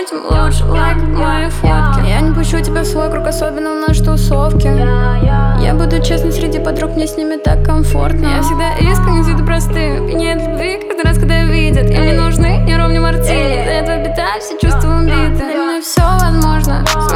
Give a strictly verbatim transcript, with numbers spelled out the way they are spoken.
тем лучше лайк мои фотки. Я не пущу тебя в свой круг, особенно в нашей тусовке. Я буду честной среди подруг, мне с ними так комфортно. Я всегда искренне, всегда простые, пьянеет любви каждый раз, когда видят. Им не нужны не ровни мартини, для этого бита, все чувства убиты. Для меня все возможно.